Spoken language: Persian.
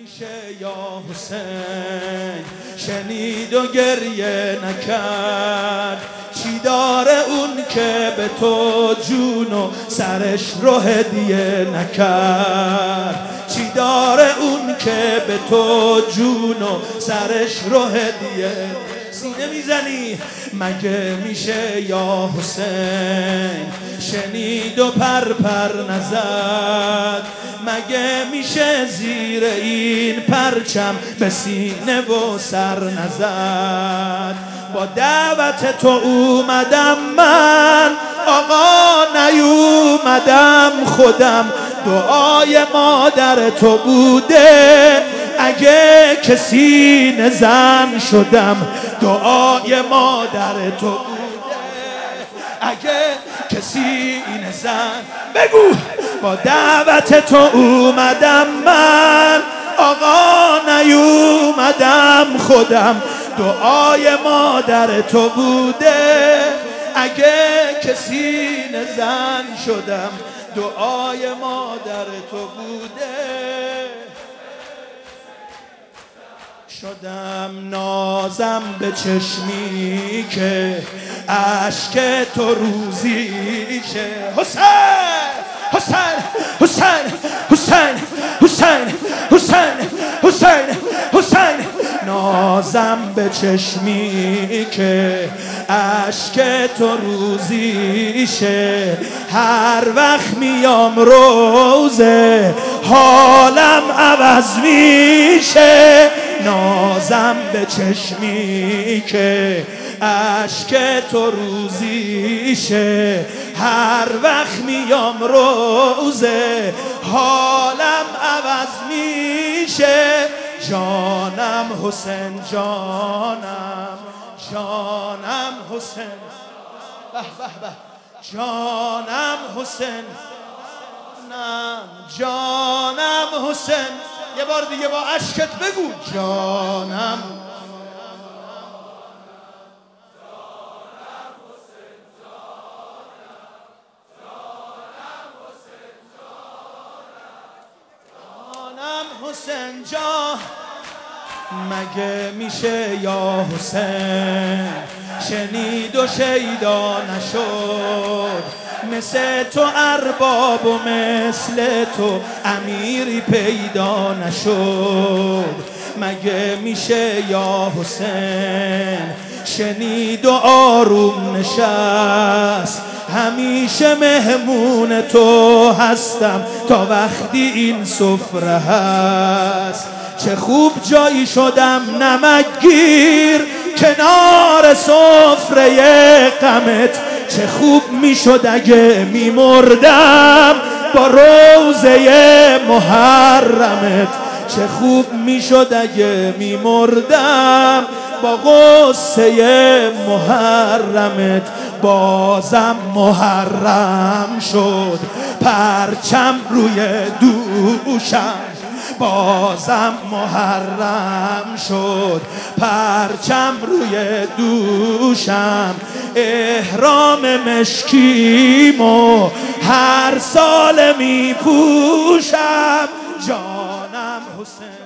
میشه یا حسین شنید و گریه نکرد؟ چی داره اون که به تو جون و سرش رو هدیه نکرد؟ چی داره اون که به تو جون و سرش رو هدیه؟ سینه میزنی مگه میشه یا حسین شنید و پر نزد؟ مگه میشه زیر این پرچم به سینه و سر نزد؟ با دعوت تو اومدم من آقا نیومدم خودم، دعای مادر تو بوده اگه کسی نزن شدم، دعای مادر تو بوده اگه کسی نزن. بگو با دعوت تو اومدم من آقا نیومدم خودم، دعای مادر تو بوده اگه کسی نزن شدم، دعای مادر تو بوده. شدم نازم به چشمی که اشک تو روزیشه. حسین حسین حسین حسین حسین حسین حسین حسین نازم به چشمی که اشک تو روزیشه. هر وقت میام روزه حالم عوض میشه. نازم به چشمی که اشک تو روزیشه. هر وقت میام روزه حالم عوض میشه. جانم حسین جانم جانم حسین به به به جانم حسین جانم حسین. یه بار دیگه با اشکت بگو جانم حسین جان. مگه میشه یا حسین شنید و شیدا نشد؟ مثل تو ارباب و مثل تو امیری پیدا نشد. مگه میشه یا حسین شنید و آروم نشست؟ همیشه مهمون تو هستم تا وقتی این سفره هست. چه خوب جایی شدم نمکگیر کنار سفره غمت. چه خوب میشد اگه میمردم با روزه محرمت. چه خوب میشد اگه میمردم با غصه محرمت. بازم محرم شد پرچم روی دوشم. بازم محرم شد پرچم روی دوشم. احرام مشکیمو هر سال می پوشم. جانم حسین